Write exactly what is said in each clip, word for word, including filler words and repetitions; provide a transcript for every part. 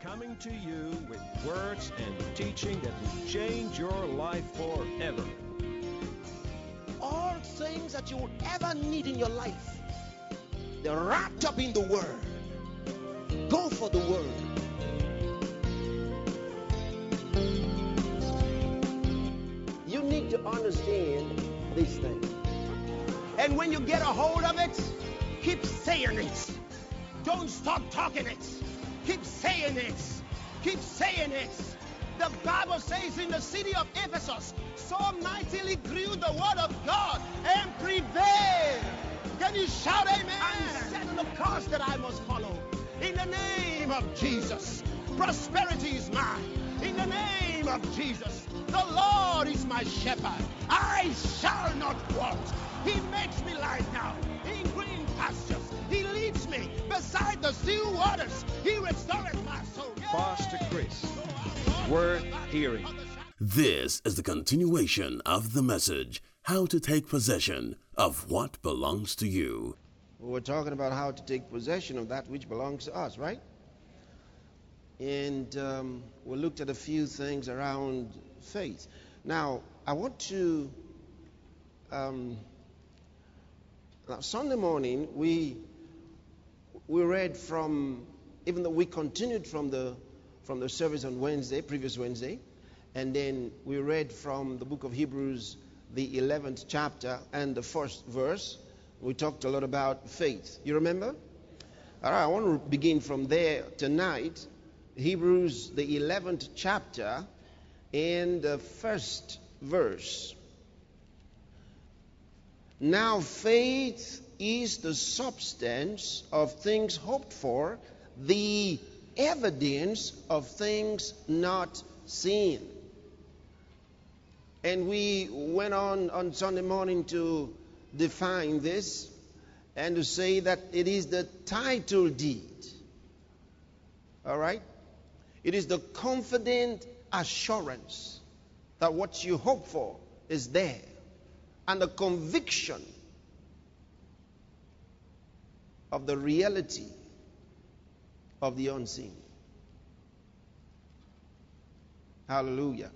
coming to you with words and teaching that will change your life forever. All things that you would ever need in your life, they're wrapped up in the Word. Go for the Word. You need to understand these things. And when you get a hold of it, keep saying it. Don't stop talking it. Keep saying it. Keep saying it. The Bible says in the city of Ephesus, so mightily grew the word of God and prevailed. Can you shout amen? I'm setting the course that I must follow. In the name of Jesus, prosperity is mine. In the name of Jesus, the Lord is my shepherd. I shall not want. He makes me lie down in green pastures. He leads me beside the still waters. He restores my soul. Pastor Chris, worth hearing. This is the continuation of the message, How to Take Possession of What Belongs to You. We're talking about how to take possession of that which belongs to us, right? And um, we looked at a few things around faith. Now, I want to... Um, now, Sunday morning, we we read from, even though we continued from the from the service on Wednesday, previous Wednesday, and then we read from the book of Hebrews, the eleventh chapter and the first verse. We talked a lot about faith. You remember? All right, I want to begin from there tonight. Hebrews, the eleventh chapter and the first verse. Now faith is the substance of things hoped for, the evidence of things not seen. And we went on on Sunday morning to define this and to say that it is the title deed. All right? It is the confident assurance that what you hope for is there. And the conviction of the reality of the unseen. Hallelujah.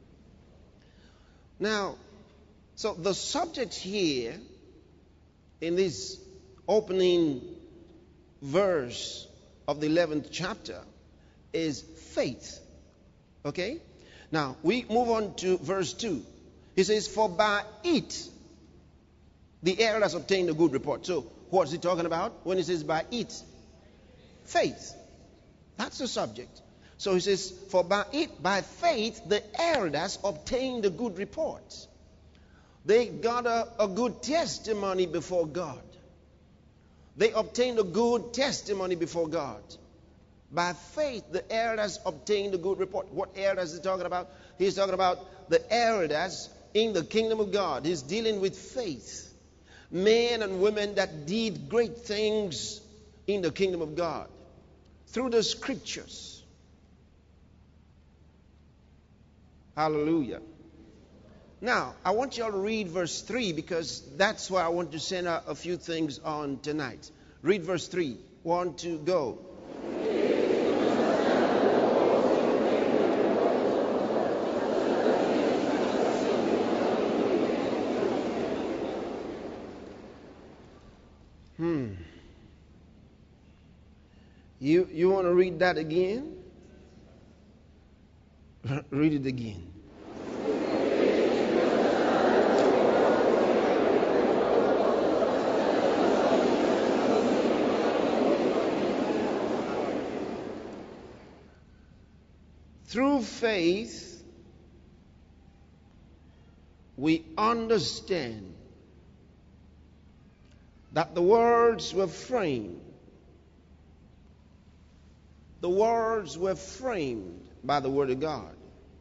Now, so the subject here in this opening verse of the eleventh chapter is faith. Okay? Now, we move on to verse two. He says, for by it, the heir has obtained a good report. So, what's he talking about when he says by it? Faith. That's the subject. So he says, for by it, by faith, the elders obtained a good report. They got a, a good testimony before God. They obtained a good testimony before God. By faith, the elders obtained a good report. What elders is he talking about? He's talking about the elders in the kingdom of God. He's dealing with faith. Men and women that did great things in the kingdom of God through the scriptures. Hallelujah. Now, I want you all to read verse three because that's where I want to send out a few things on tonight. Read verse three. One, two, go. Hmm. You you want to read that again? Read it again. Through faith, we understand that the words were framed. The words were framed by the Word of God.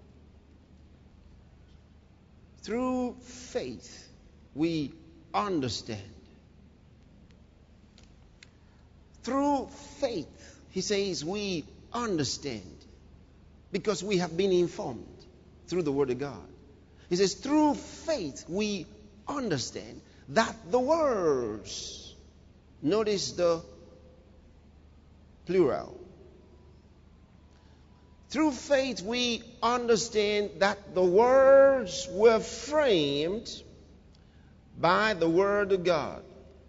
Through faith, we understand. Through faith, he says, we understand. Because we have been informed through the Word of God. He says, through faith, we understand that the words, notice the plural, Through faith, we understand that the words were framed by the Word of God,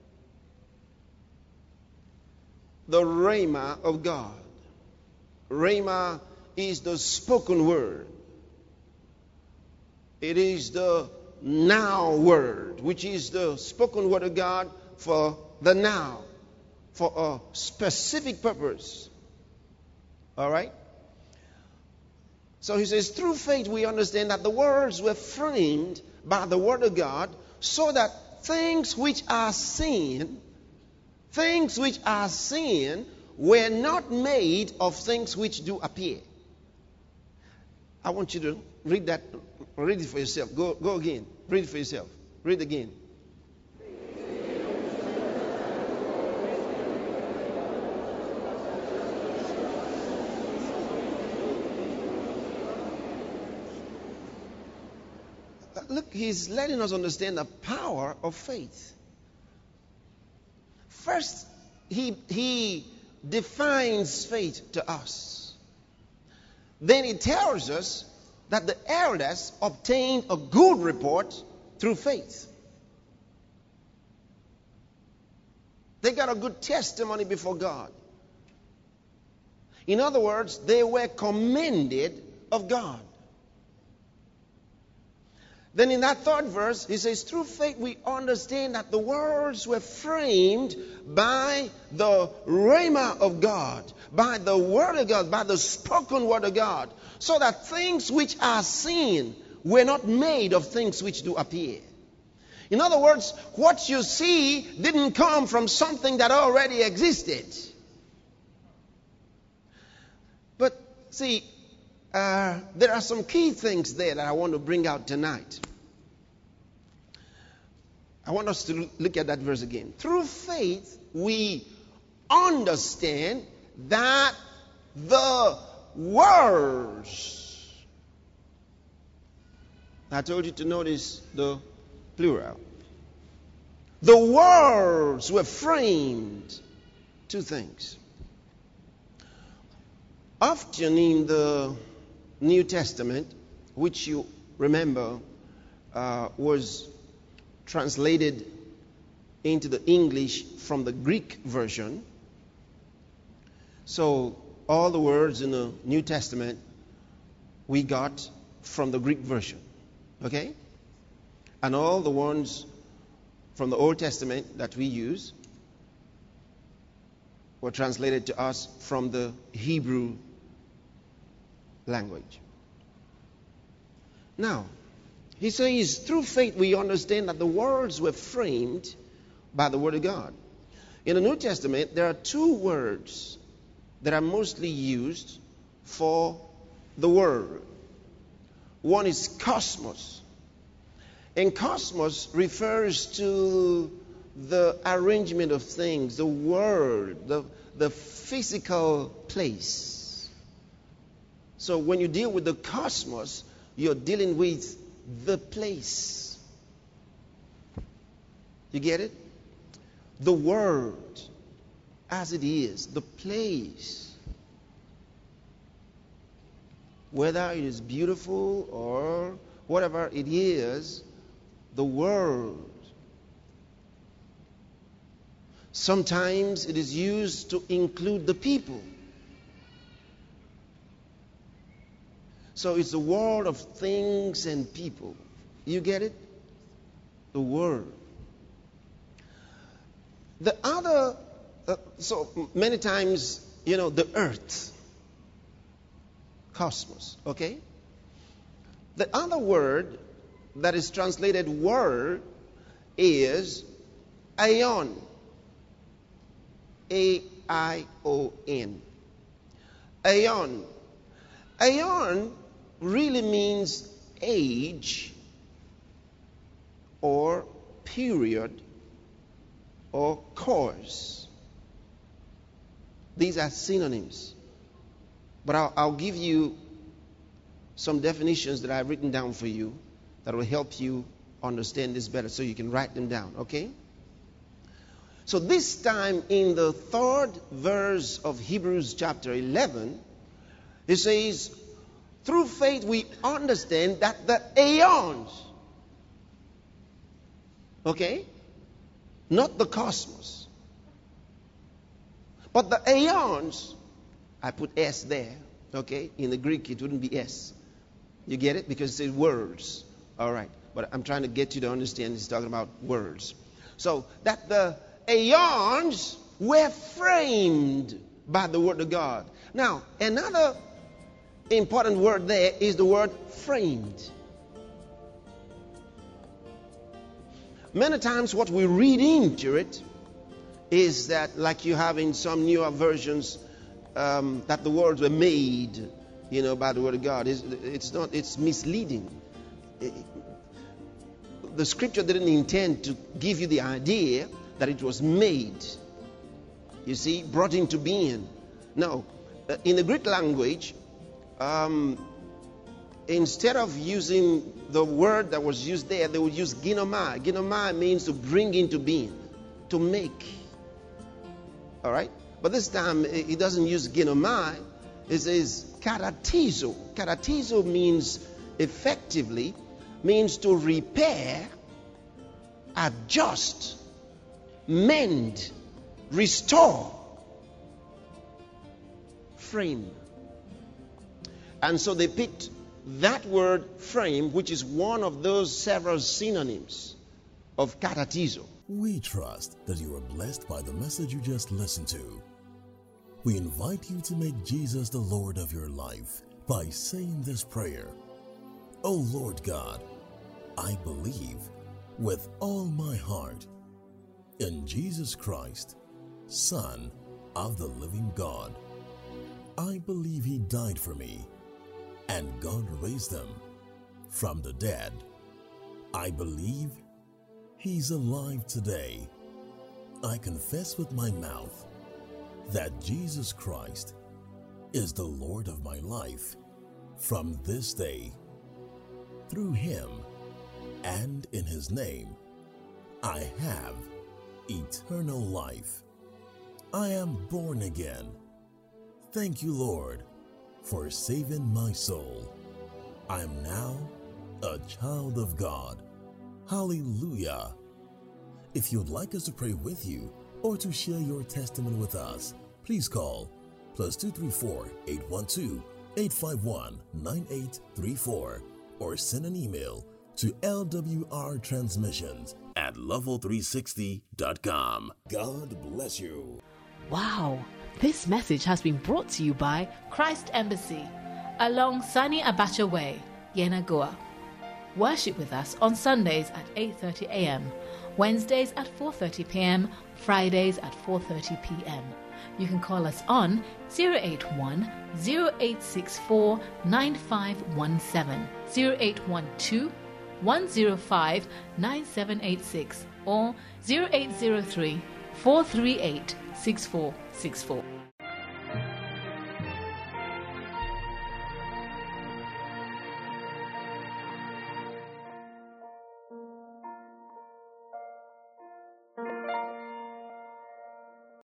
the Rhema of God. Rhema is the spoken word. It is the now word, which is the spoken word of God for the now, for a specific purpose. All right? So he says, through faith we understand that the words were framed by the word of God, so that things which are seen, things which are seen were not made of things which do appear. I want you to read that, read it for yourself. Go, go again. Read it for yourself. Read again. Look, he's letting us understand the power of faith. First, he, he defines faith to us. Then he tells us that the elders obtained a good report through faith. They got a good testimony before God. In other words, they were commended of God. Then in that third verse, he says, through faith we understand that the words were framed by the Rhema of God, by the Word of God, by the spoken Word of God, so that things which are seen were not made of things which do appear. In other words, what you see didn't come from something that already existed. But see, Uh, there are some key things there that I want to bring out tonight. I want us to look at that verse again. Through faith, we understand that the words, I told you to notice the plural. The words were framed. Two things. Often in the New Testament, which you remember uh, was translated into the English from the Greek version. So all the words in the New Testament we got from the Greek version. Okay? And all the ones from the Old Testament that we use were translated to us from the Hebrew language. Now, he says, through faith we understand that the words were framed by the Word of God. In the New Testament, there are two words that are mostly used for the Word. One is cosmos. And cosmos refers to the arrangement of things, the world, the, the physical place. So when you deal with the cosmos, you're dealing with the place. You get it? The world as it is, the place. Whether it is beautiful or whatever it is, the world. Sometimes it is used to include the people. So it's the world of things and people. You get it? The world. The other, uh, so many times, you know, the earth. Cosmos, okay? The other word that is translated word is aion. A I O N. Aion. Aion really means age or period or course. These are synonyms. But I'll, I'll give you some definitions that I've written down for you that will help you understand this better so you can write them down, okay? So this time in the third verse of Hebrews chapter eleven, He says, through faith we understand that the aeons, okay, not the cosmos, but the aeons, I put S there, okay, in the Greek it wouldn't be S. You get it? Because it says words. All right, but I'm trying to get you to understand he's talking about words. So that the aeons were framed by the word of God. Now, another important word there is the word framed. Many times what we read into it is that, like you have in some newer versions, um, that the words were made, you know, by the word of God. It's, it's not, it's misleading. It, the scripture didn't intend to give you the idea that it was made, you see, brought into being. No, in the Greek language, um, instead of using the word that was used there, they would use ginomai. Ginomai means to bring into being, to make. All right? But this time, it doesn't use ginomai. It says karatizo. Karatizo means, effectively, means to repair, adjust, mend, restore, frame. And so they picked that word frame, which is one of those several synonyms of karatizo. We trust that you are blessed by the message you just listened to. We invite you to make Jesus the Lord of your life by saying this prayer. Oh Lord God, I believe with all my heart in Jesus Christ, Son of the living God. I believe He died for me and God raised Him from the dead. I believe He's alive today. I confess with my mouth that Jesus Christ is the Lord of my life from this day. Through Him and in His name, I have eternal life. I am born again. Thank you, Lord, for saving my soul. I am now a child of God. Hallelujah. If you'd like us to pray with you or to share your testimony with us, please call plus two three four, eight one two, eight five one, nine eight three four or send an email to L W R transmissions at level three sixty dot com. God bless you. Wow, this message has been brought to you by Christ Embassy along Sani Abacha Way, Yenagoa. Worship with us on Sundays at eight thirty a.m., Wednesdays at four thirty p.m., Fridays at four thirty p.m. You can call us on zero eight one, zero eight six four, nine five one seven, zero eight one two, one zero five, nine seven eight six or zero eight zero three, four three eight, six four six four.